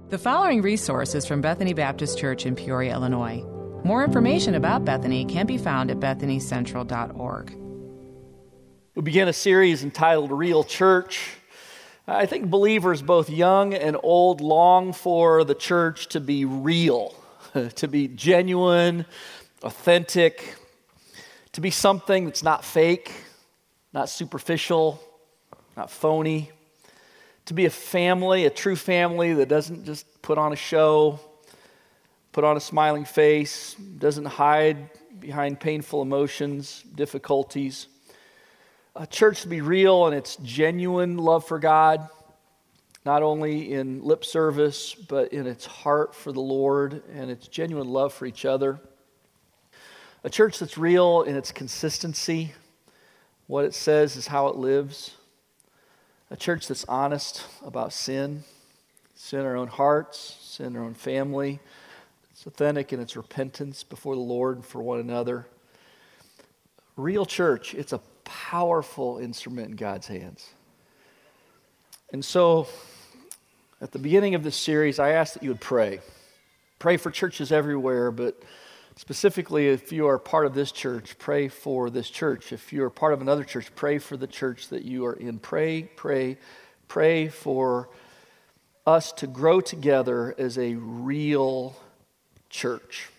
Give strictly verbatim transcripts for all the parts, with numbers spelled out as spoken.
The following resource is from Bethany Baptist Church in Peoria, Illinois. More information about Bethany can be found at bethany central dot org. We begin a series entitled Real Church. I think believers, both young and old, long for the church to be real, to be genuine, authentic, to be something that's not fake, not superficial, not phony. To be a family, a true family that doesn't just put on a show, put on a smiling face, doesn't hide behind painful emotions, difficulties. A church to be real in its genuine love for God, not only in lip service, but in its heart for the Lord and its genuine love for each other. A church that's real in its consistency. What it says is how it lives. A church that's honest about sin, sin in our own hearts, sin in our own family. It's authentic in its repentance before the Lord and for one another. Real church, it's a powerful instrument in God's hands. And so, at the beginning of this series, I ask that you would pray. Pray for churches everywhere, but specifically, if you are part of this church, pray for this church. If you are part of another church, pray for the church that you are in. Pray, pray, pray for us to grow together as a real church.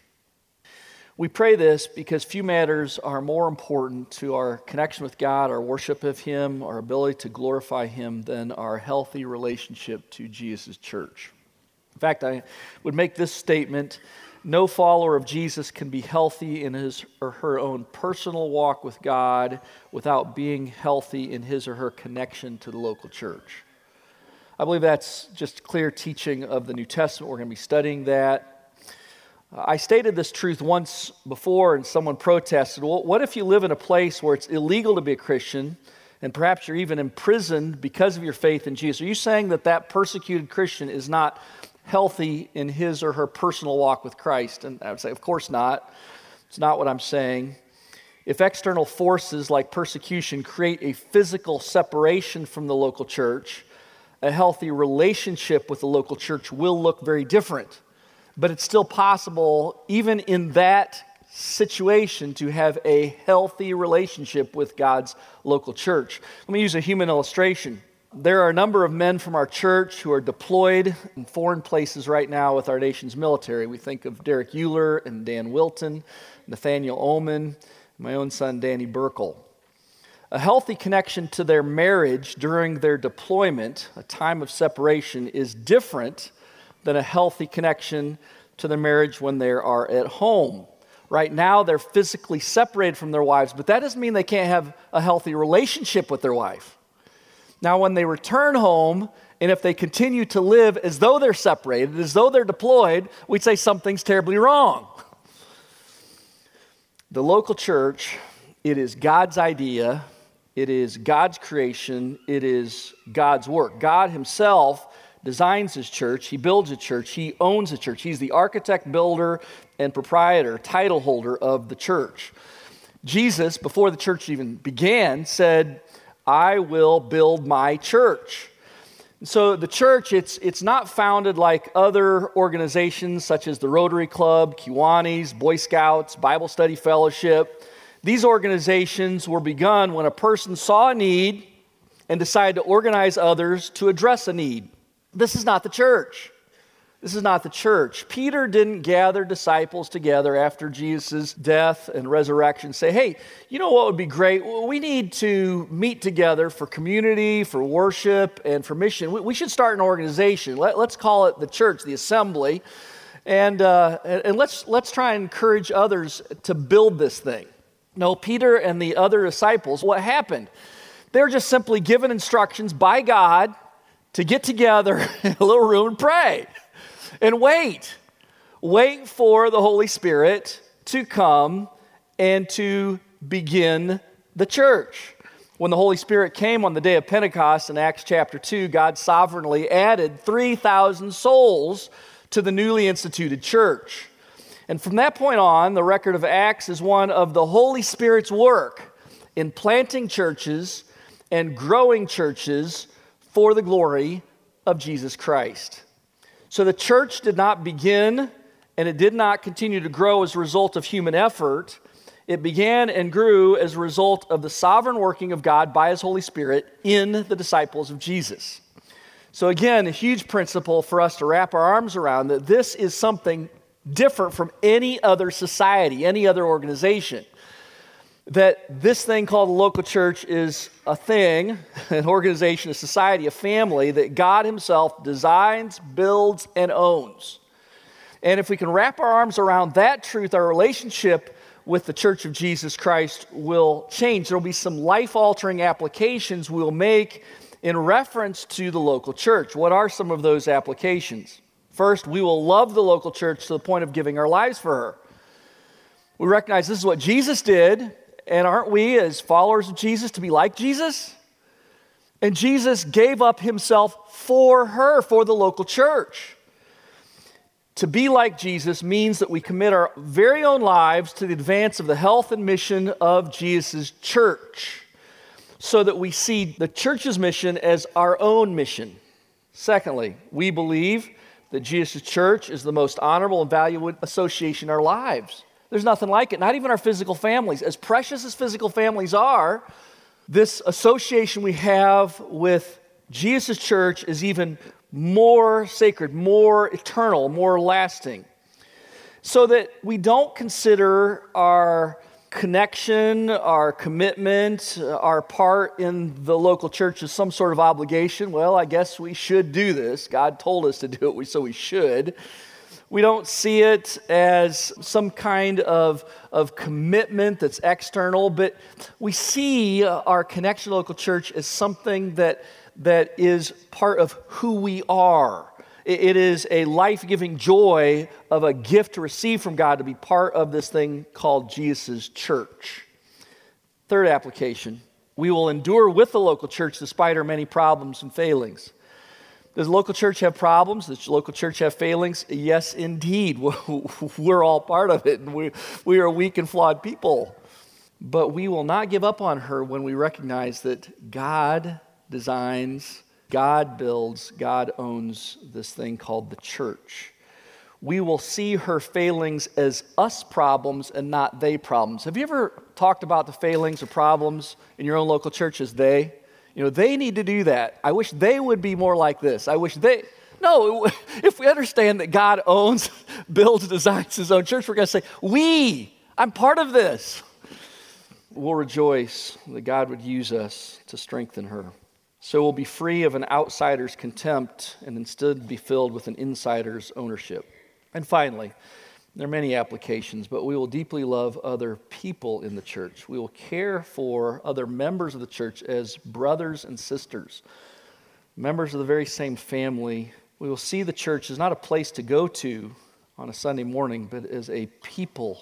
We pray this because few matters are more important to our connection with God, our worship of Him, our ability to glorify Him than our healthy relationship to Jesus' church. In fact, I would make this statement: no follower of Jesus can be healthy in his or her own personal walk with God without being healthy in his or her connection to the local church. I believe that's just clear teaching of the New Testament. We're going to be studying that. Uh, I stated this truth once before and someone protested, well, what if you live in a place where it's illegal to be a Christian and perhaps you're even imprisoned because of your faith in Jesus? Are you saying that that persecuted Christian is not healthy in his or her personal walk with Christ? And I would say, of course not. It's not what I'm saying. If external forces like persecution create a physical separation from the local church, a healthy relationship with the local church will look very different. But it's still possible, even in that situation, to have a healthy relationship with God's local church. Let me use a human illustration. There are a number of men from our church who are deployed in foreign places right now with our nation's military. We think of Derek Euler and Dan Wilton, Nathaniel Ullman, my own son Danny Burkle. A healthy connection to their marriage during their deployment, a time of separation, is different than a healthy connection to their marriage when they are at home. Right now, they're physically separated from their wives, but that doesn't mean they can't have a healthy relationship with their wife. Now, when they return home, and if they continue to live as though they're separated, as though they're deployed, we'd say something's terribly wrong. The local church, it is God's idea, it is God's creation, it is God's work. God Himself designs His church, He builds a church, He owns a church. He's the architect, builder, and proprietor, title holder of the church. Jesus, before the church even began, said, I will build my church. So the church, it's it's not founded like other organizations such as the Rotary Club, Kiwanis, Boy Scouts, Bible Study Fellowship. These organizations were begun when a person saw a need and decided to organize others to address a need. This is not the church. This is not the church. Peter didn't gather disciples together after Jesus' death and resurrection and say, hey, you know what would be great? We need to meet together for community, for worship, and for mission. We should start an organization. Let, let's call it the church, the assembly, and uh, and let's let's try and encourage others to build this thing. No, Peter and the other disciples, what happened? They're just simply given instructions by God to get together in a little room and pray. And wait, wait for the Holy Spirit to come and to begin the church. When the Holy Spirit came on the day of Pentecost in Acts chapter two, God sovereignly added three thousand souls to the newly instituted church. And from that point on, the record of Acts is one of the Holy Spirit's work in planting churches and growing churches for the glory of Jesus Christ. So the church did not begin and it did not continue to grow as a result of human effort. It began and grew as a result of the sovereign working of God by His Holy Spirit in the disciples of Jesus. So again, a huge principle for us to wrap our arms around, that this is something different from any other society, any other organization. That this thing called the local church is a thing, an organization, a society, a family that God Himself designs, builds, and owns. And if we can wrap our arms around that truth, our relationship with the Church of Jesus Christ will change. There will be some life-altering applications we'll make in reference to the local church. What are some of those applications? First, we will love the local church to the point of giving our lives for her. We recognize this is what Jesus did, and aren't we, as followers of Jesus, to be like Jesus? And Jesus gave up Himself for her, for the local church. To be like Jesus means that we commit our very own lives to the advance of the health and mission of Jesus' church, so that we see the church's mission as our own mission. Secondly, we believe that Jesus' church is the most honorable and valuable association in our lives. There's nothing like it, not even our physical families. As precious as physical families are, this association we have with Jesus' church is even more sacred, more eternal, more lasting. So that we don't consider our connection, our commitment, our part in the local church as some sort of obligation. Well, I guess we should do this. God told us to do it, so we should. We don't see it as some kind of, of commitment that's external, but we see our connection to local church as something that, that is part of who we are. It, it is a life-giving joy of a gift to receive from God to be part of this thing called Jesus' church. Third application, we will endure with the local church despite our many problems and failings. Does the local church have problems? Does the local church have failings? Yes, indeed. We're all part of it, and we, we are weak and flawed people. But we will not give up on her when we recognize that God designs, God builds, God owns this thing called the church. We will see her failings as us problems and not they problems. Have you ever talked about the failings or problems in your own local church as they? You know, they need to do that. I wish they would be more like this. I wish they... No, if we understand that God owns, builds, designs His own church, we're going to say, we, I'm part of this. We'll rejoice that God would use us to strengthen her. So we'll be free of an outsider's contempt and instead be filled with an insider's ownership. And finally, there are many applications, but we will deeply love other people in the church. We will care for other members of the church as brothers and sisters, members of the very same family. We will see the church as not a place to go to on a Sunday morning, but as a people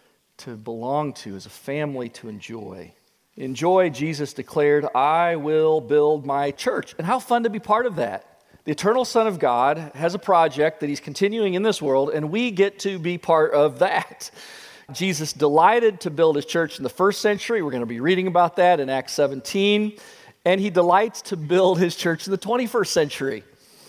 to belong to, as a family to enjoy. In joy, Jesus declared, I will build my church. And how fun to be part of that. The eternal Son of God has a project that He's continuing in this world, and we get to be part of that. Jesus delighted to build His church in the first century. We're going to be reading about that in Acts seventeen. And He delights to build His church in the twenty-first century.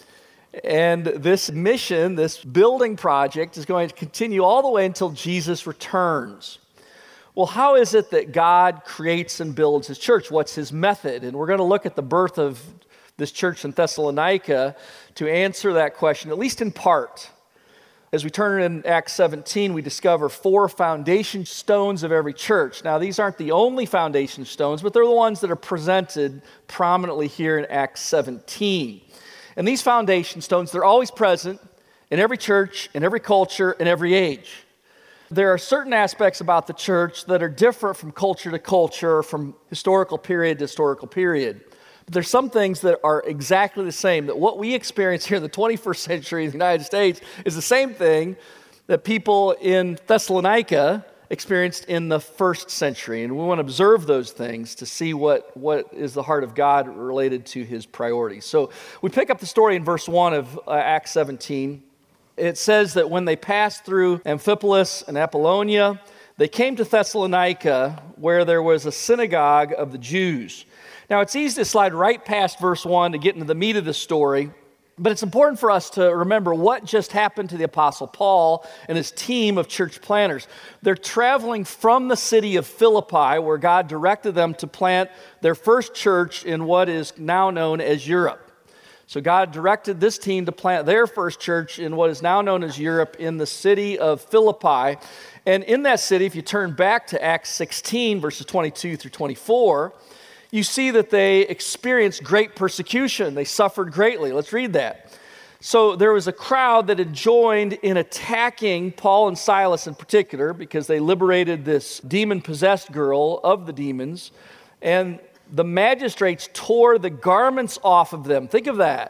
And this mission, this building project, is going to continue all the way until Jesus returns. Well, how is it that God creates and builds His church? What's His method? And we're going to look at the birth of this church in Thessalonica to answer that question, at least in part. As we turn in Acts seventeen, we discover four foundation stones of every church. Now, these aren't the only foundation stones, but they're the ones that are presented prominently here in Acts seventeen. And these foundation stones, they're always present in every church, in every culture, in every age. There are certain aspects about the church that are different from culture to culture, from historical period to historical period. But there's some things that are exactly the same, that what we experience here in the twenty-first century in the United States is the same thing that people in Thessalonica experienced in the first century. And we want to observe those things to see what, what is the heart of God related to His priorities. So we pick up the story in verse one of uh, Acts seventeen. It says that when they passed through Amphipolis and Apollonia, they came to Thessalonica, where there was a synagogue of the Jews. Now, it's easy to slide right past verse one to get into the meat of the story, But it's important for us to remember what just happened to the Apostle Paul and his team of church planters. They're traveling from the city of Philippi, where God directed them to plant their first church in what is now known as Europe. So God directed this team to plant their first church in what is now known as Europe in the city of Philippi. And in that city, if you turn back to Acts sixteen, verses twenty-two through twenty-four, you see that they experienced great persecution. They suffered greatly. Let's read that. So there was a crowd that had joined in attacking Paul and Silas in particular because they liberated this demon-possessed girl of the demons. And the magistrates tore the garments off of them. Think of that.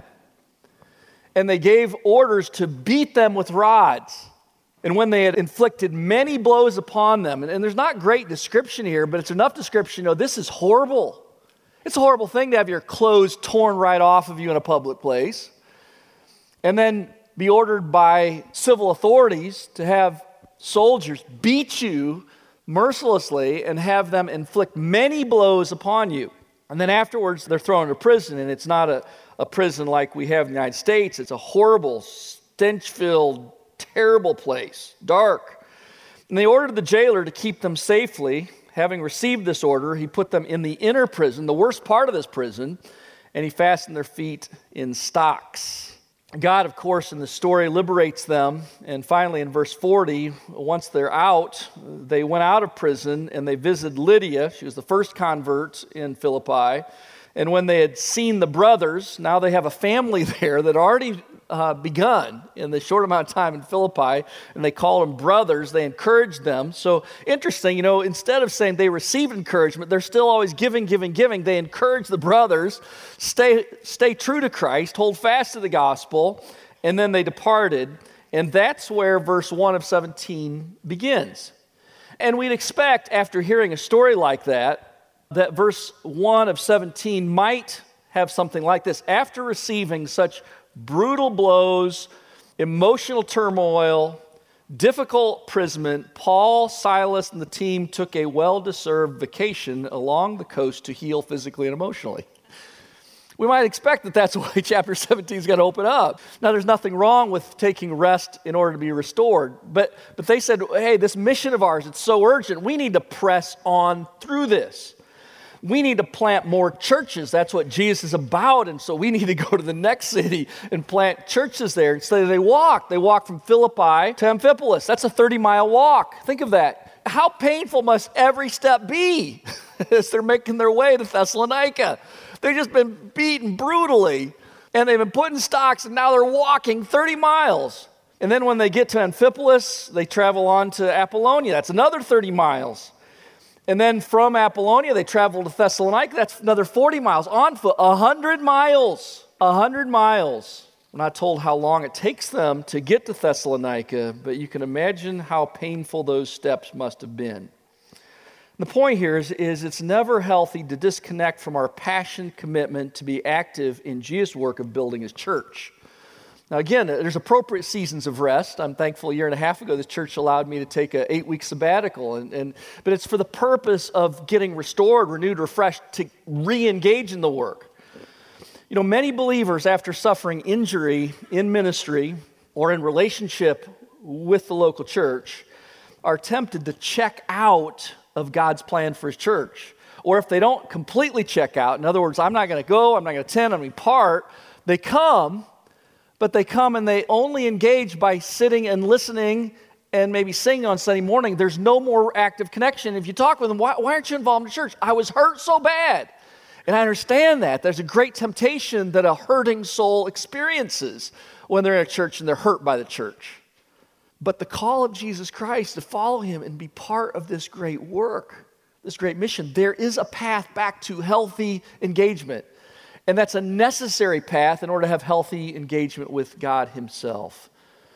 And they gave orders to beat them with rods. And when they had inflicted many blows upon them, and, and there's not great description here, but it's enough description to know this is horrible. It's a horrible thing to have your clothes torn right off of you in a public place, and then be ordered by civil authorities to have soldiers beat you mercilessly and have them inflict many blows upon you. And then afterwards, they're thrown into prison, and it's not a, a prison like we have in the United States. It's a horrible, stench-filled, terrible place, dark. And they ordered the jailer to keep them safely. Having received this order, he put them in the inner prison, the worst part of this prison, and he fastened their feet in stocks. God, of course, in the story liberates them, and finally in verse forty, once they're out, they went out of prison and they visited Lydia. She was the first convert in Philippi, and when they had seen the brothers, now they have a family there that already Uh, begun in the short amount of time in Philippi, and they called them brothers. They encouraged them. So interesting, you know, instead of saying they received encouragement, they're still always giving, giving, giving. They encourage the brothers, stay, stay true to Christ, hold fast to the gospel, and then they departed. And that's where verse one of seventeen begins. And we'd expect, after hearing a story like that, that verse one of seventeen might have something like this. After receiving such brutal blows, emotional turmoil, difficult imprisonment, Paul, Silas, and the team took a well-deserved vacation along the coast to heal physically and emotionally. We might expect that that's the way chapter seventeen is going to open up. Now, there's nothing wrong with taking rest in order to be restored, but, but they said, hey, this mission of ours, it's so urgent, we need to press on through this. We need to plant more churches. That's what Jesus is about. And so we need to go to the next city and plant churches there. So they walked. They walked from Philippi to Amphipolis. That's a thirty-mile walk. Think of that. How painful must every step be as they're making their way to Thessalonica? They've just been beaten brutally, and they've been put in stocks, and now they're walking thirty miles. And then when they get to Amphipolis, they travel on to Apollonia. That's another thirty miles. And then from Apollonia, they travel to Thessalonica. That's another forty miles. On foot, one hundred miles. one hundred miles. We're not told how long it takes them to get to Thessalonica, but you can imagine how painful those steps must have been. The point here is, is it's never healthy to disconnect from our passion, commitment to be active in Jesus' work of building his church. Now again, there's appropriate seasons of rest. I'm thankful a year and a half ago, the church allowed me to take an eight-week sabbatical. And, and but it's for the purpose of getting restored, renewed, refreshed, to re-engage in the work. You know, many believers, after suffering injury in ministry or in relationship with the local church, are tempted to check out of God's plan for his church. Or if they don't completely check out, in other words, I'm not going to go, I'm not going to attend, I'm going to be part, they come, but they come and they only engage by sitting and listening and maybe singing on Sunday morning. There's no more active connection. If you talk with them, why, why aren't you involved in the church? I was hurt so bad. And I understand that. There's a great temptation that a hurting soul experiences when they're in a church and they're hurt by the church. But the call of Jesus Christ to follow him and be part of this great work, this great mission, there is a path back to healthy engagement. And that's a necessary path in order to have healthy engagement with God himself.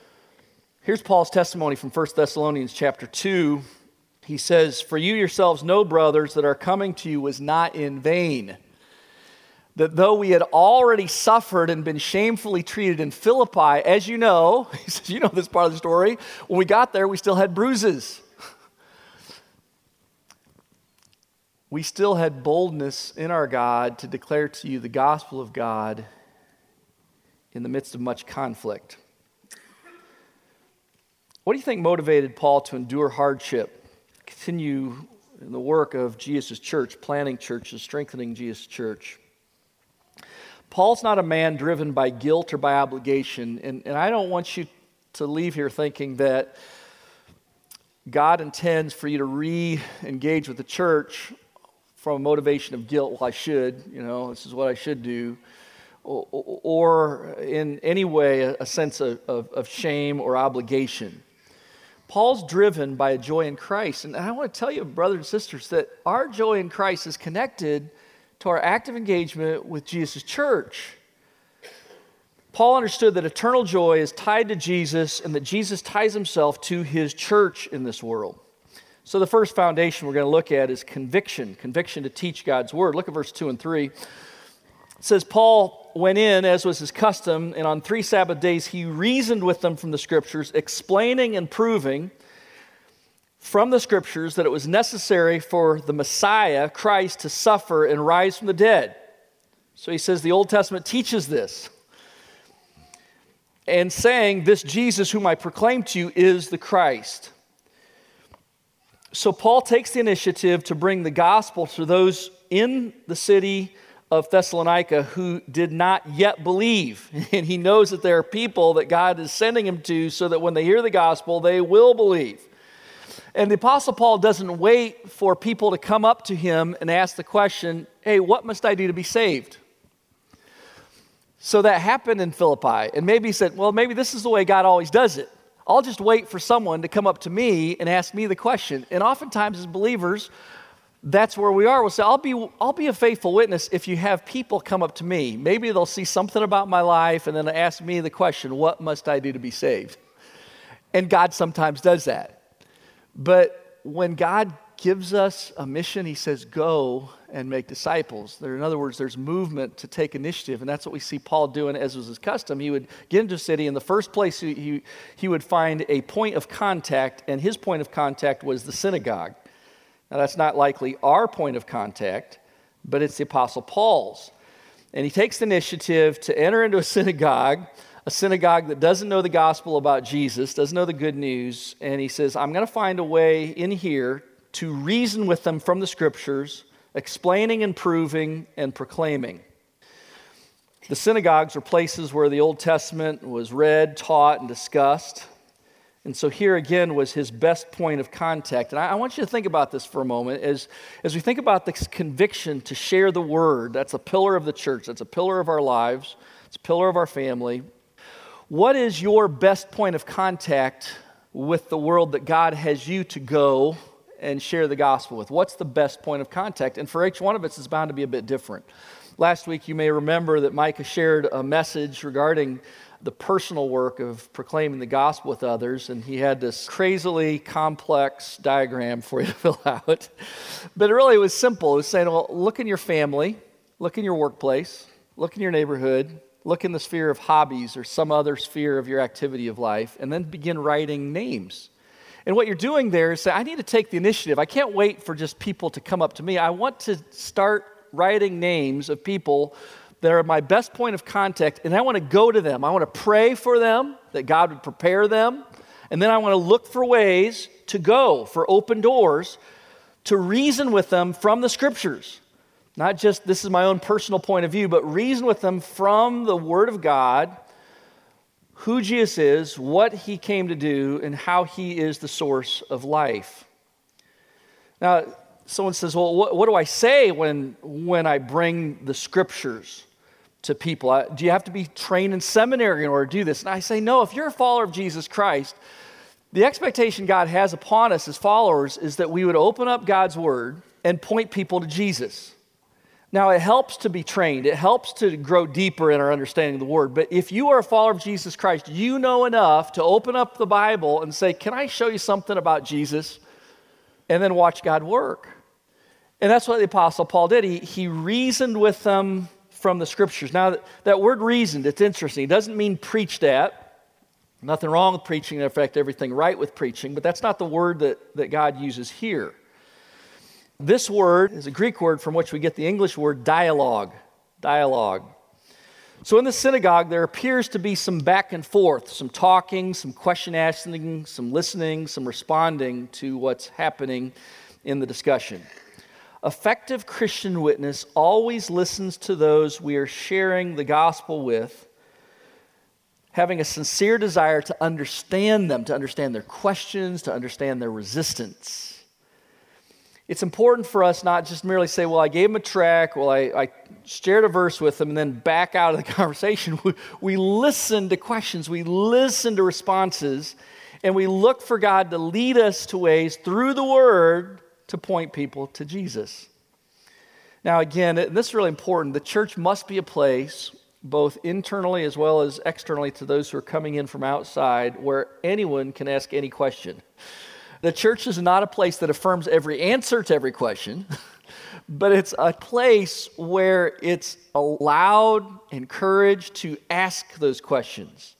Here's Paul's testimony from First Thessalonians chapter two. He says, "For you yourselves know, brothers, that our coming to you was not in vain. That though we had already suffered and been shamefully treated in Philippi, as you know," he says, you know this part of the story, when we got there, we still had bruises. We still had boldness in our God to declare to you the gospel of God, in the midst of much conflict. What do you think motivated Paul to endure hardship, continue in the work of Jesus' church, planting churches, strengthening Jesus' church? Paul's not a man driven by guilt or by obligation, and, and I don't want you to leave here thinking that God intends for you to re-engage with the church from a motivation of guilt. Well, I should, you know, this is what I should do. Or, or in any way, a, a sense of, of, of shame or obligation. Paul's driven by a joy in Christ. And I want to tell you, brothers and sisters, that our joy in Christ is connected to our active engagement with Jesus' church. Paul understood that eternal joy is tied to Jesus and that Jesus ties himself to his church in this world. So the first foundation we're going to look at is conviction, conviction to teach God's word. Look at verse two and three. It says, Paul went in, as was his custom, and on three Sabbath days he reasoned with them from the Scriptures, explaining and proving from the Scriptures that it was necessary for the Messiah, Christ, to suffer and rise from the dead. So he says the Old Testament teaches this. And saying, this Jesus whom I proclaim to you is the Christ. So Paul takes the initiative to bring the gospel to those in the city of Thessalonica who did not yet believe. And he knows that there are people that God is sending him to so that when they hear the gospel, they will believe. And the Apostle Paul doesn't wait for people to come up to him and ask the question, hey, what must I do to be saved? So that happened in Philippi. And maybe he said, well, maybe this is the way God always does it. I'll just wait for someone to come up to me and ask me the question. And oftentimes as believers, that's where we are. We'll say, I'll be, I'll be a faithful witness if you have people come up to me. Maybe they'll see something about my life and then ask me the question, what must I do to be saved? And God sometimes does that. But when God gives us a mission, he says, go and make disciples. There, in other words, there's movement to take initiative, and that's what we see Paul doing, as was his custom. He would get into a city, and the first place he, he, he would find a point of contact, and his point of contact was the synagogue. Now, that's not likely our point of contact, but it's the Apostle Paul's. And he takes the initiative to enter into a synagogue, a synagogue that doesn't know the gospel about Jesus, doesn't know the good news, and he says, I'm going to find a way in here to reason with them from the Scriptures, explaining and proving and proclaiming. The synagogues were places where the Old Testament was read, taught, and discussed. And so here again was his best point of contact. And I, I want you to think about this for a moment. As, as we think about this conviction to share the word, that's a pillar of the church, that's a pillar of our lives, it's a pillar of our family. What is your best point of contact with the world that God has you to go and share the gospel with? What's the best point of contact? And for each one of us, it's bound to be a bit different. Last week, you may remember that Micah shared a message regarding the personal work of proclaiming the gospel with others, and he had this crazily complex diagram for you to fill out. But it really was simple. It was saying, well, look in your family, look in your workplace, look in your neighborhood, look in the sphere of hobbies or some other sphere of your activity of life, and then begin writing names. And what you're doing there is say, I need to take the initiative. I can't wait for just people to come up to me. I want to start writing names of people that are my best point of contact, and I want to go to them. I want to pray for them, that God would prepare them, and then I want to look for ways to go, for open doors, to reason with them from the Scriptures. Not just, this is my own personal point of view, but reason with them from the Word of God, who Jesus is, what he came to do, and how he is the source of life. Now, someone says, well, what, what do I say when, when I bring the Scriptures to people? I, do you have to be trained in seminary in order to do this? And I say, no, if you're a follower of Jesus Christ, the expectation God has upon us as followers is that we would open up God's Word and point people to Jesus. Now, it helps to be trained. It helps to grow deeper in our understanding of the Word. But if you are a follower of Jesus Christ, you know enough to open up the Bible and say, can I show you something about Jesus? And then watch God work. And that's what the Apostle Paul did. He, he reasoned with them from the Scriptures. Now, that, that word reasoned, it's interesting. It doesn't mean preached at. Nothing wrong with preaching. In fact, everything right with preaching. But that's not the word that, that God uses here. This word is a Greek word from which we get the English word dialogue. Dialogue. So in the synagogue, there appears to be some back and forth, some talking, some question asking, some listening, some responding to what's happening in the discussion. Effective Christian witness always listens to those we are sharing the gospel with, having a sincere desire to understand them, to understand their questions, to understand their resistance. It's important for us not just merely say, well, I gave them a track, well, I, I shared a verse with them, and then back out of the conversation. We, we listen to questions, we listen to responses, and we look for God to lead us to ways through the Word to point people to Jesus. Now, again, this is really important. The church must be a place, both internally as well as externally to those who are coming in from outside, where anyone can ask any question. The church is not a place that affirms every answer to every question, but it's a place where it's allowed, encouraged to ask those questions.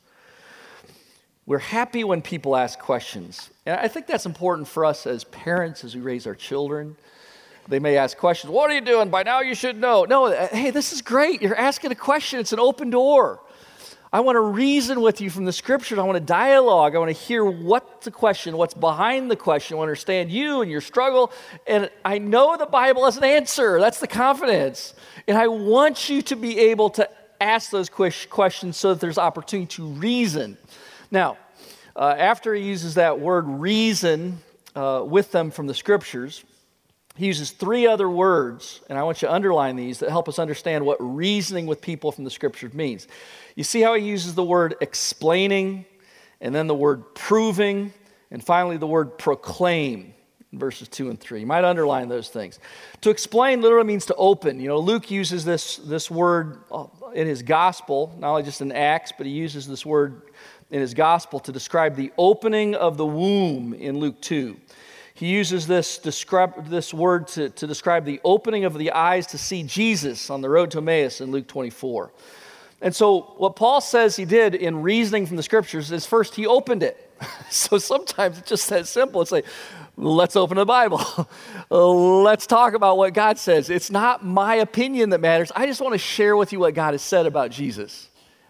We're happy when people ask questions. And I think that's important for us as parents as we raise our children. They may ask questions, what are you doing? By now you should know. No, hey, this is great. You're asking a question. It's an open door. I want to reason with you from the Scriptures. I want to dialogue. I want to hear what's the question, what's behind the question. I want to understand you and your struggle. And I know the Bible has an answer. That's the confidence. And I want you to be able to ask those questions so that there's opportunity to reason. Now, uh, after he uses that word reason uh, with them from the Scriptures, he uses three other words, and I want you to underline these, that help us understand what reasoning with people from the Scriptures means. You see how he uses the word explaining, and then the word proving, and finally the word proclaim in verses two and three. You might underline those things. To explain literally means to open. You know, Luke uses this, this word in his gospel, not only just in Acts, but he uses this word in his gospel to describe the opening of the womb in Luke two. He uses this, describe, this word to, to describe the opening of the eyes to see Jesus on the road to Emmaus in Luke twenty-four. And so what Paul says he did in reasoning from the Scriptures is first he opened it. So sometimes it's just that simple. It's like, let's open the Bible. Let's talk about what God says. It's not my opinion that matters. I just want to share with you what God has said about Jesus.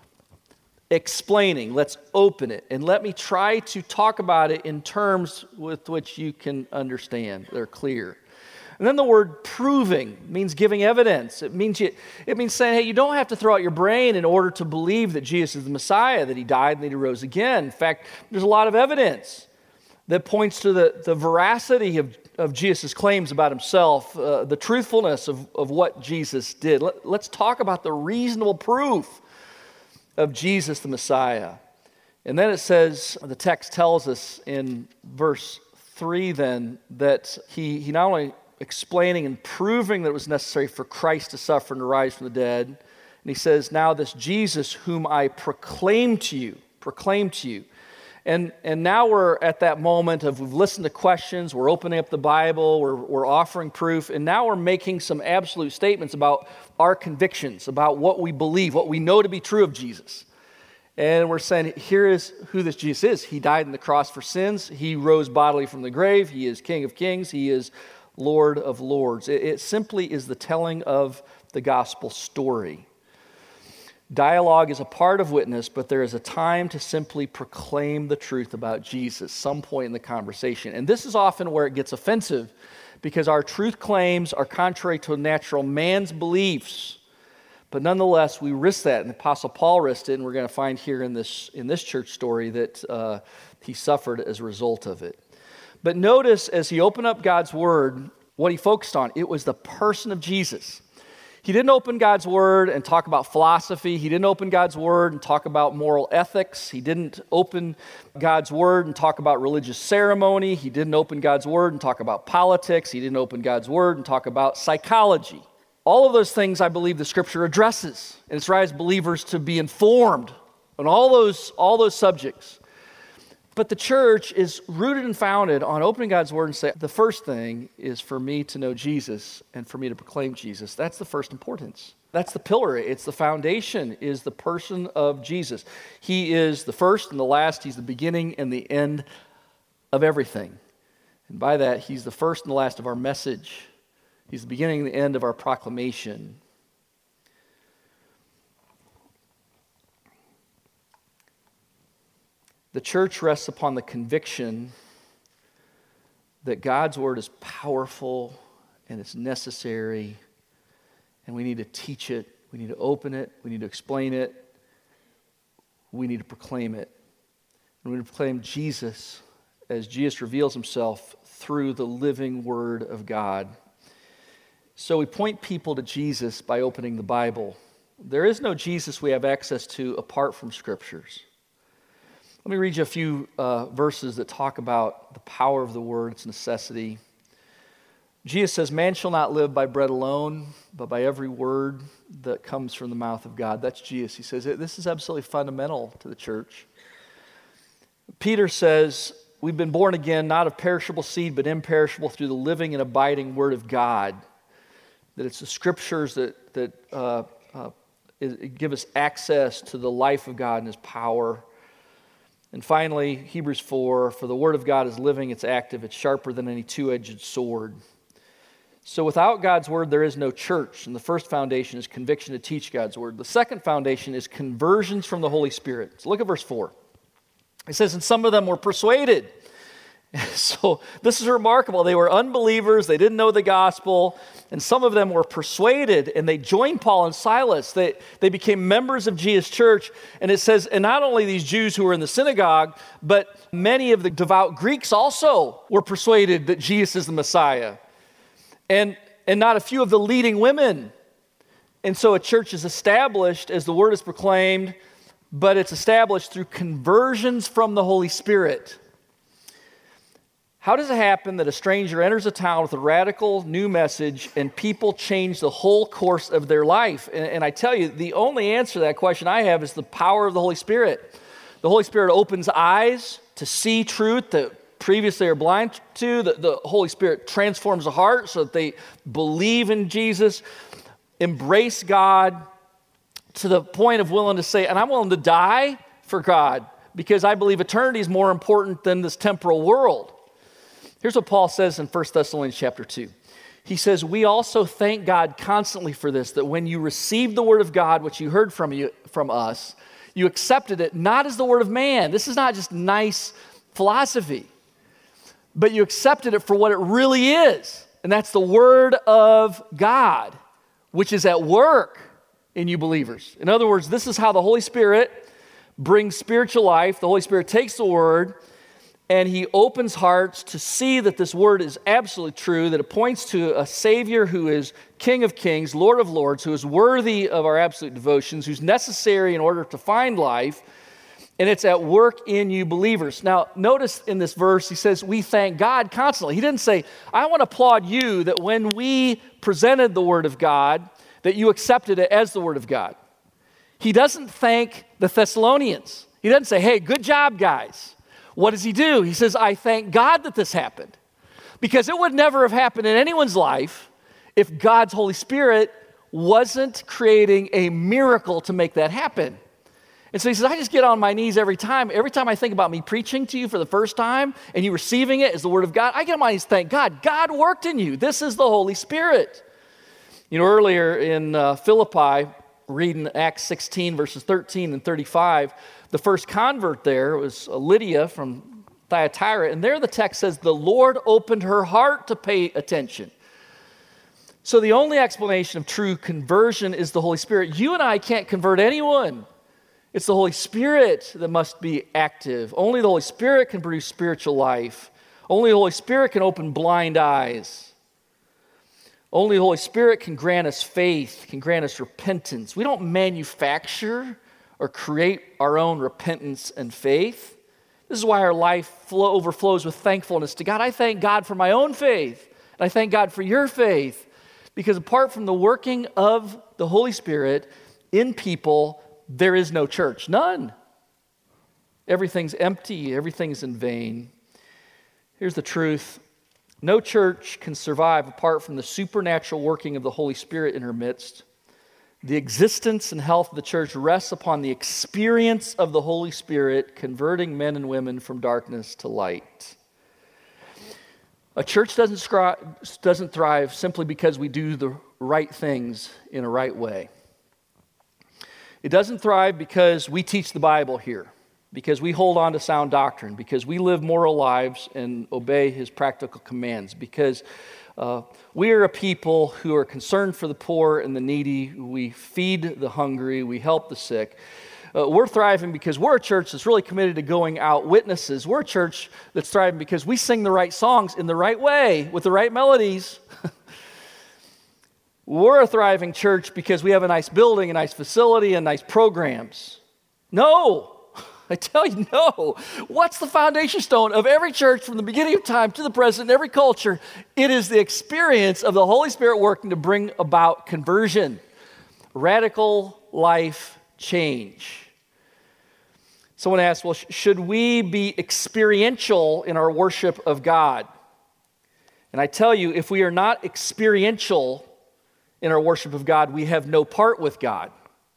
Explaining, let's open it, and let me try to talk about it in terms with which you can understand. They're clear. And then the word proving means giving evidence. It means you, it means saying, hey, you don't have to throw out your brain in order to believe that Jesus is the Messiah, that he died and that he rose again. In fact, there's a lot of evidence that points to the, the veracity of, of Jesus' claims about himself, uh, the truthfulness of, of what Jesus did. Let, let's talk about the reasonable proof of Jesus the Messiah. And then it says, the text tells us in verse three then, that he, he not only explaining and proving that it was necessary for Christ to suffer and to rise from the dead, and he says, now this Jesus whom I proclaim to you, proclaim to you. And, and now we're at that moment of we've listened to questions, we're opening up the Bible, we're, we're offering proof, and now we're making some absolute statements about our convictions, about what we believe, what we know to be true of Jesus. And we're saying, here is who this Jesus is. He died on the cross for sins. He rose bodily from the grave. He is King of Kings. He is Lord of Lords. It, it simply is the telling of the gospel story. Dialogue is a part of witness, but there is a time to simply proclaim the truth about Jesus, some point in the conversation. And this is often where it gets offensive, because our truth claims are contrary to natural man's beliefs. But nonetheless, we risk that, and the Apostle Paul risked it, and we're going to find here in this, in this church story that uh, he suffered as a result of it. But notice, as he opened up God's Word, what he focused on, it was the person of Jesus. He didn't open God's Word and talk about philosophy. He didn't open God's Word and talk about moral ethics. He didn't open God's Word and talk about religious ceremony. He didn't open God's Word and talk about politics. He didn't open God's Word and talk about psychology. All of those things I believe the Scripture addresses. And it's right as believers to be informed on all those, all those subjects. But the church is rooted and founded on opening God's Word and saying, the first thing is for me to know Jesus and for me to proclaim Jesus. That's the first importance. That's the pillar. It's the foundation, is the person of Jesus. He is the first and the last. He's the beginning and the end of everything. And by that, he's the first and the last of our message. He's the beginning and the end of our proclamation. The church rests upon the conviction that God's word is powerful and it's necessary, and we need to teach it, we need to open it, we need to explain it, we need to proclaim it. And we need to proclaim Jesus as Jesus reveals himself through the living word of God. So we point people to Jesus by opening the Bible. There is no Jesus we have access to apart from Scriptures. Let me read you a few uh, verses that talk about the power of the word, its necessity. Jesus says, "Man shall not live by bread alone, but by every word that comes from the mouth of God." That's Jesus. He says this is absolutely fundamental to the church. Peter says, "We've been born again, not of perishable seed, but imperishable through the living and abiding word of God." That it's the Scriptures that, that uh, uh, give us access to the life of God and his power. And finally, Hebrews four, "For the word of God is living, it's active, it's sharper than any two-edged sword." So without God's word, there is no church. And the first foundation is conviction to teach God's word. The second foundation is conversions from the Holy Spirit. So look at verse four. It says, "And some of them were persuaded." So this is remarkable. They were unbelievers. They didn't know the gospel. And some of them were persuaded, and they joined Paul and Silas. They, they became members of Jesus' church. And it says, and not only these Jews who were in the synagogue, but many of the devout Greeks also were persuaded that Jesus is the Messiah. And, and not a few of the leading women. And so a church is established as the word is proclaimed, but it's established through conversions from the Holy Spirit. How does it happen that a stranger enters a town with a radical new message and people change the whole course of their life? And, and I tell you, the only answer to that question I have is the power of the Holy Spirit. The Holy Spirit opens eyes to see truth that previously are blind to. The, the Holy Spirit transforms the heart so that they believe in Jesus, embrace God to the point of willing to say, and I'm willing to die for God because I believe eternity is more important than this temporal world. Here's what Paul says in First Thessalonians chapter two. He says, "We also thank God constantly for this, that when you received the word of God, which you heard from you from us, you accepted it not as the word of man." This is not just nice philosophy, but you accepted it for what it really is. And that's the word of God, which is at work in you believers. In other words, this is how the Holy Spirit brings spiritual life. The Holy Spirit takes the word and he opens hearts to see that this word is absolutely true, that it points to a Savior who is King of Kings, Lord of Lords, who is worthy of our absolute devotions, who's necessary in order to find life, and it's at work in you believers. Now, notice in this verse, he says, we thank God constantly. He didn't say, I want to applaud you that when we presented the word of God, that you accepted it as the word of God. He doesn't thank the Thessalonians. He doesn't say, hey, good job, guys. What does he do? He says, I thank God that this happened. Because it would never have happened in anyone's life if God's Holy Spirit wasn't creating a miracle to make that happen. And so he says, I just get on my knees every time. Every time I think about me preaching to you for the first time and you receiving it as the word of God, I get on my knees, thank God. God worked in you. This is the Holy Spirit. You know, earlier in uh, Philippi, reading Acts sixteen, verses thirteen and thirty-five, the first convert there was Lydia from Thyatira, and there the text says, the Lord opened her heart to pay attention. So the only explanation of true conversion is the Holy Spirit. You and I can't convert anyone. It's the Holy Spirit that must be active. Only the Holy Spirit can produce spiritual life. Only the Holy Spirit can open blind eyes. Only the Holy Spirit can grant us faith, can grant us repentance. We don't manufacture or create our own repentance and faith. This is why our life flow, overflows with thankfulness to God. I thank God for my own faith, and I thank God for your faith, because apart from the working of the Holy Spirit in people, there is no church, none. Everything's empty, everything's in vain. Here's the truth. No church can survive apart from the supernatural working of the Holy Spirit in her midst. The existence and health of the church rests upon the experience of the Holy Spirit converting men and women from darkness to light. A church doesn't, scri- doesn't thrive simply because we do the right things in a right way. It doesn't thrive because we teach the Bible here. because we hold on to sound doctrine, because we live moral lives and obey his practical commands, because uh, we are a people who are concerned for the poor and the needy. We feed the hungry. We help the sick. Uh, we're thriving because we're a church that's really committed to going out witnesses. We're a church that's thriving because we sing the right songs in the right way, with the right melodies. We're a thriving church because we have a nice building, a nice facility, and nice programs. No! I tell you, no. What's the foundation stone of every church from the beginning of time to the present, in every culture? It is the experience of the Holy Spirit working to bring about conversion, radical life change. Someone asked, well, sh- should we be experiential in our worship of God? And I tell you, if we are not experiential in our worship of God, we have no part with God.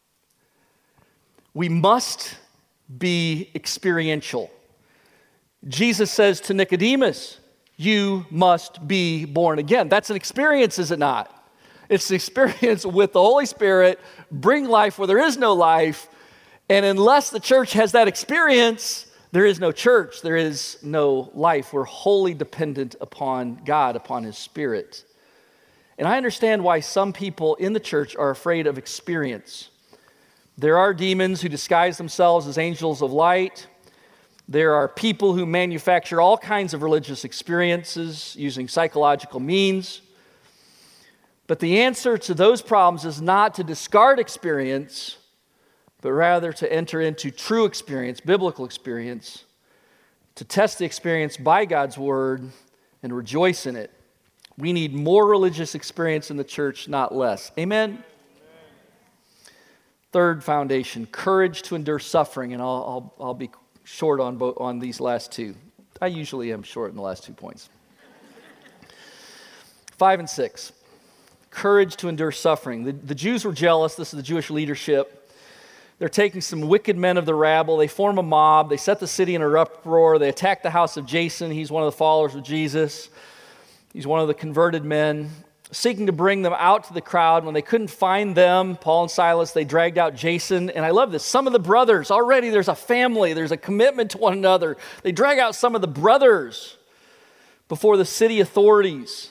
We must be experiential. Jesus says to Nicodemus, you must be born again. That's an experience, is it not? It's an experience with the Holy Spirit, bring life where there is no life, and unless the church has that experience, there is no church, there is no life. We're wholly dependent upon God, upon his Spirit. And I understand why some people in the church are afraid of experience. There are demons who disguise themselves as angels of light. There are people who manufacture all kinds of religious experiences using psychological means. But the answer to those problems is not to discard experience, but rather to enter into true experience, biblical experience, to test the experience by God's word and rejoice in it. We need more religious experience in the church, not less. Amen? Third foundation, courage to endure suffering, and I'll, I'll, I'll be short on, both, on these last two. I usually am short in the last two points. Five and six, courage to endure suffering. The, the Jews were jealous. This is the Jewish leadership. They're taking some wicked men of the rabble. They form a mob. They set the city in an uproar. They attack the house of Jason. He's one of the followers of Jesus. He's one of the converted men, seeking to bring them out to the crowd. When they couldn't find them, Paul and Silas, they dragged out Jason. And I love this. Some of the brothers, already there's a family, there's a commitment to one another. They drag out some of the brothers before the city authorities.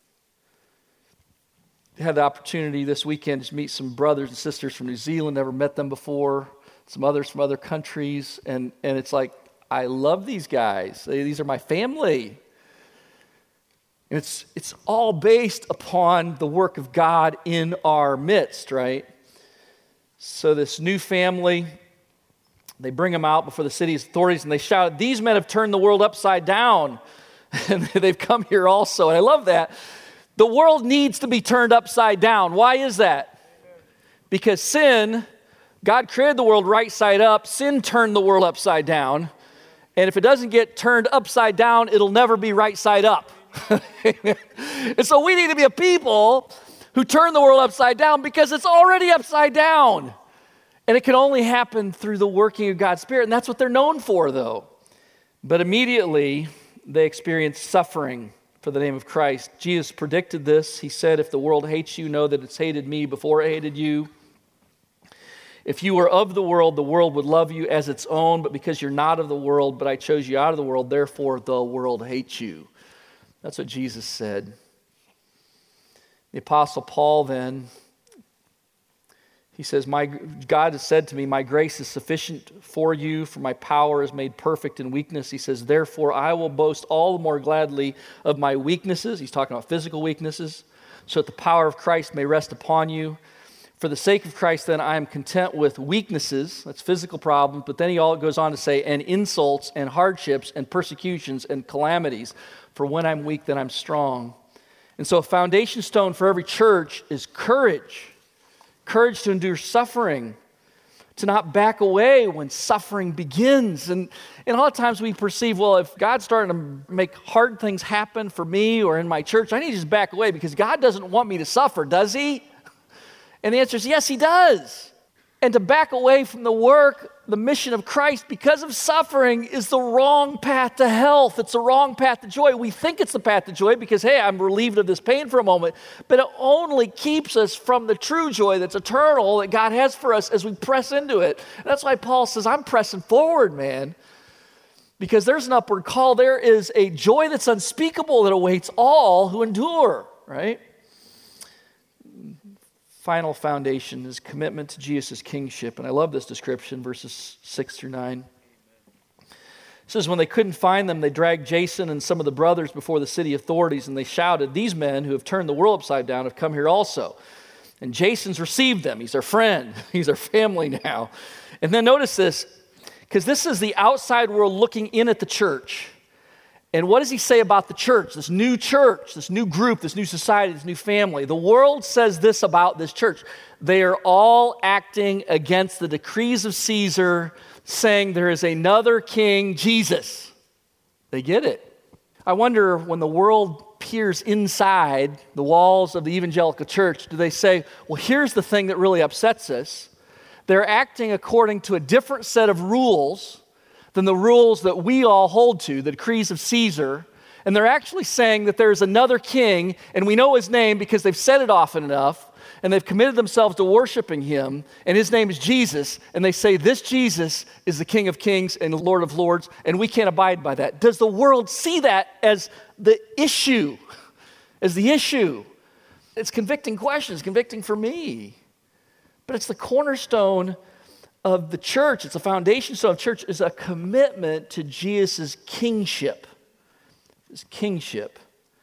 I had the opportunity this weekend to meet some brothers and sisters from New Zealand, never met them before, some others from other countries. And, and it's like, I love these guys. They, these are my family. And it's, it's all based upon the work of God in our midst, right? So this new family, they bring them out before the city's authorities and they shout, these men have turned the world upside down. And they've come here also. And I love that. The world needs to be turned upside down. Why is that? Because sin, God created the world right side up. Sin turned the world upside down. And if it doesn't get turned upside down, it'll never be right side up. And so we need to be a people who turn the world upside down because it's already upside down. And it can only happen through the working of God's Spirit. And that's what they're known for, though. But immediately, they experience suffering for the name of Christ. Jesus predicted this. He said, if the world hates you, know that it's hated me before it hated you. If you were of the world, the world would love you as its own. But because you're not of the world, but I chose you out of the world, therefore the world hates you. That's what Jesus said. The Apostle Paul then, he says, "My God has said to me, my grace is sufficient for you, for my power is made perfect in weakness." He says, "Therefore I will boast all the more gladly of my weaknesses." He's talking about physical weaknesses. "So that the power of Christ may rest upon you. For the sake of Christ, then, I am content with weaknesses," that's physical problems, but then he all goes on to say, "and insults and hardships and persecutions and calamities. For when I'm weak, then I'm strong." And so a foundation stone for every church is courage. Courage to endure suffering, to not back away when suffering begins. And, and a lot of times we perceive, well, if God's starting to make hard things happen for me or in my church, I need to just back away because God doesn't want me to suffer, does he? And the answer is yes, he does. And to back away from the work the mission of Christ because of suffering is the wrong path to health. It's the wrong path to joy. We think it's the path to joy because, hey, I'm relieved of this pain for a moment, but it only keeps us from the true joy that's eternal that God has for us as we press into it. And that's why Paul says, I'm pressing forward, man, because there's an upward call. There is a joy that's unspeakable that awaits all who endure, right? Final foundation is commitment to Jesus' kingship. And I love this description, verses six through nine. It says, when they couldn't find them, they dragged Jason and some of the brothers before the city authorities, and they shouted, these men who have turned the world upside down have come here also. And Jason's received them. He's their friend. He's their family now. And then notice this, because this is the outside world looking in at the church. And what does he say about the church, this new church, this new group, this new society, this new family? The world says this about this church. They are all acting against the decrees of Caesar, saying there is another king, Jesus. They get it. I wonder when the world peers inside the walls of the evangelical church, do they say, well, here's the thing that really upsets us. They're acting according to a different set of rules than the rules that we all hold to, the decrees of Caesar. And they're actually saying that there's another king, and we know his name because they've said it often enough, and they've committed themselves to worshiping him, and his name is Jesus, and they say this Jesus is the King of Kings and Lord of Lords, and we can't abide by that. Does the world see that as the issue? As the issue? It's convicting questions, convicting for me. But it's the cornerstone of the church, it's a foundation stone of church, is a commitment to Jesus' kingship. His kingship.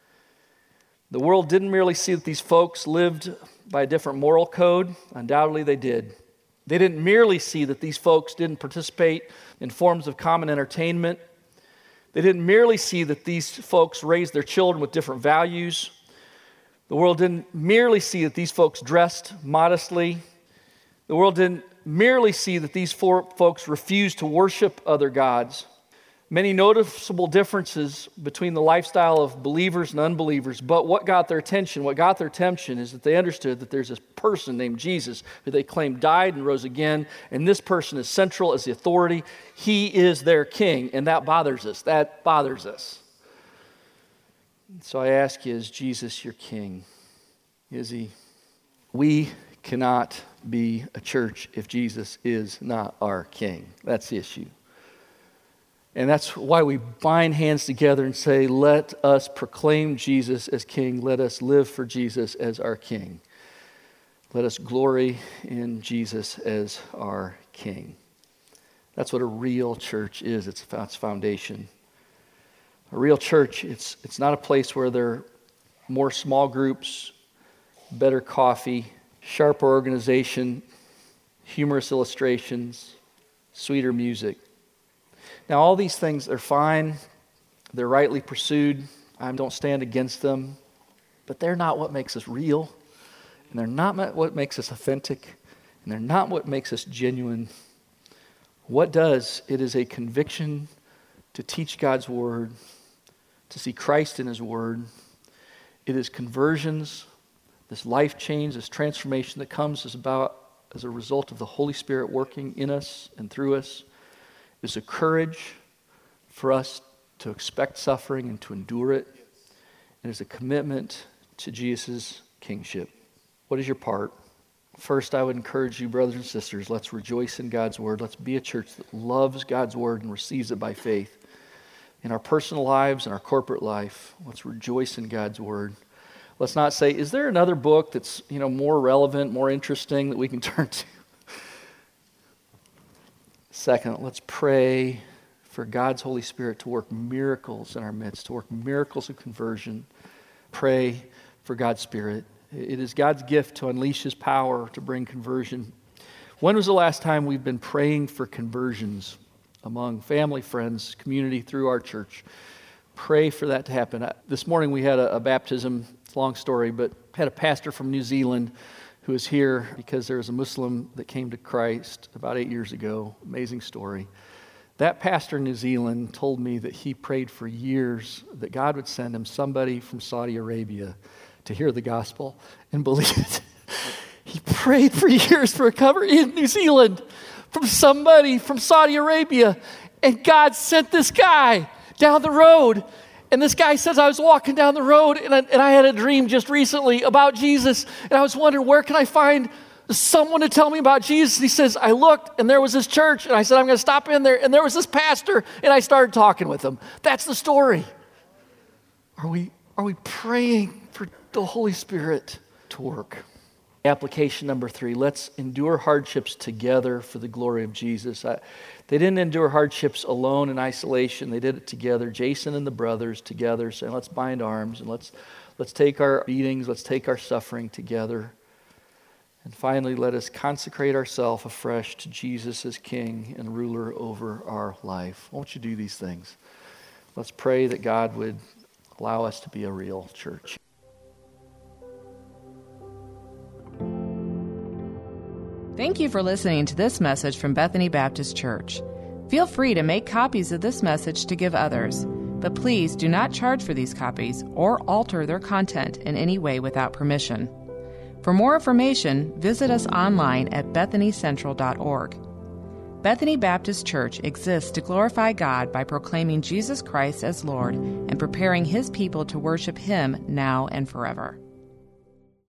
The world didn't merely see that these folks lived by a different moral code. Undoubtedly they did. They didn't merely see that these folks didn't participate in forms of common entertainment. They didn't merely see that these folks raised their children with different values. The world didn't merely see that these folks dressed modestly. The world didn't merely see that these four folks refused to worship other gods. Many noticeable differences between the lifestyle of believers and unbelievers, but what got their attention, what got their attention is that they understood that there's this person named Jesus who they claim died and rose again, and this person is central as the authority. He is their king, and that bothers us. That bothers us. So I ask you, is Jesus your king? Is he? We cannot be a church if Jesus is not our king. That's the issue. And that's why we bind hands together and say, let us proclaim Jesus as king. Let us live for Jesus as our king. Let us glory in Jesus as our king. That's what a real church is. It's its foundation. A real church, it's, it's not a place where there are more small groups, better coffee, sharper organization, humorous illustrations, sweeter music. Now, all these things are fine. They're rightly pursued. I don't stand against them. But they're not what makes us real. And they're not what makes us authentic. And they're not what makes us genuine. What does? It is a conviction to teach God's word, to see Christ in his word. It is conversions, this life change, this transformation that comes as about as a result of the Holy Spirit working in us and through us. It's a courage for us to expect suffering and to endure it. And it's a commitment to Jesus' kingship. What is your part? First, I would encourage you, brothers and sisters, let's rejoice in God's word. Let's be a church that loves God's word and receives it by faith. In our personal lives and our corporate life, let's rejoice in God's word. Let's not say, is there another book that's, you know, more relevant, more interesting that we can turn to? Second, let's pray for God's Holy Spirit to work miracles in our midst, to work miracles of conversion. Pray for God's Spirit. It is God's gift to unleash his power to bring conversion. When was the last time we've been praying for conversions among family, friends, community, through our church? Pray for that to happen. This morning we had a, a baptism, it's a long story, but had a pastor from New Zealand who was here because there was a Muslim that came to Christ about eight years ago. Amazing story. That pastor in New Zealand told me that he prayed for years that God would send him somebody from Saudi Arabia to hear the gospel and believe it. He prayed for years for recovery in New Zealand. from somebody from Saudi Arabia. And God sent this guy down the road. And this guy says, I was walking down the road and I, and I had a dream just recently about Jesus. And I was wondering, where can I find someone to tell me about Jesus? And he says, I looked and there was this church. And I said, I'm going to stop in there. And there was this pastor. And I started talking with him. That's the story. Are we, are we praying for the Holy Spirit to work? Application number three, let's endure hardships together for the glory of Jesus. I, they didn't endure hardships alone in isolation. They did it together. Jason and the brothers together saying, let's bind arms and let's let's take our beatings, let's take our suffering together. And finally, let us consecrate ourselves afresh to Jesus as King and ruler over our life. Won't you do these things? Let's pray that God would allow us to be a real church. Thank you for listening to this message from Bethany Baptist Church. Feel free to make copies of this message to give others, but please do not charge for these copies or alter their content in any way without permission. For more information, visit us online at bethany central dot org. Bethany Baptist Church exists to glorify God by proclaiming Jesus Christ as Lord and preparing His people to worship Him now and forever.